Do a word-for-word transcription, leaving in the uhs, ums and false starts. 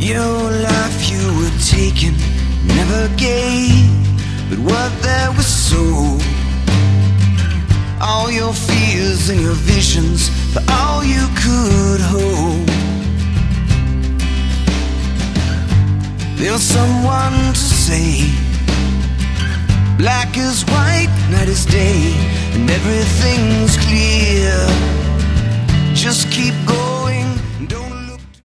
Your life you were taken, never gave, but what there was sold. All your fears and your visions, for all you could hold. There's someone to say, black is white, night is day, and everything's clear. Just keep going.